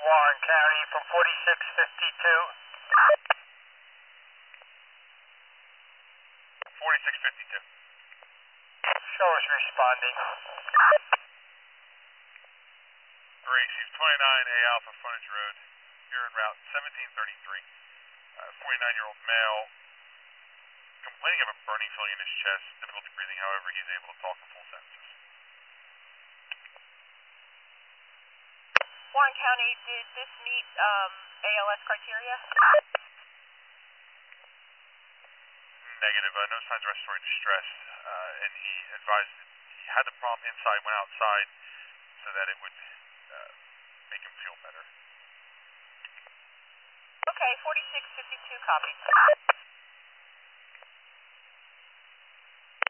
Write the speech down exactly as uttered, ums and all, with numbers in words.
Warren County from forty-six fifty-two. forty-six fifty-two. Show us responding. Received twenty-nine A Alpha Frontage Road. You're en route seventeen thirty-three. Uh, forty-nine-year-old male complaining of a burning feeling in his chest, difficulty breathing, however, he's able to talk in full sentences. Warren County, did this meet um, A L S criteria? Negative, uh, no signs of respiratory distress, uh, and he advised that he had the problem inside, went outside so that it would uh, make him feel better. Okay, forty-six fifty-two copies.